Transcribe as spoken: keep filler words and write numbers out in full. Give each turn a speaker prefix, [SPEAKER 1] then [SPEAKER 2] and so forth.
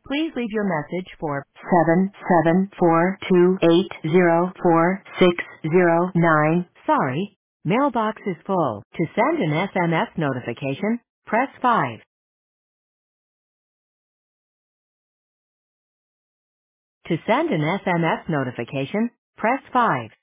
[SPEAKER 1] Please leave your message for seven seven four two eight zero four six zero nine. Sorry, mailbox is full. To send an S M S notification, press five. To send an S M S notification, press five.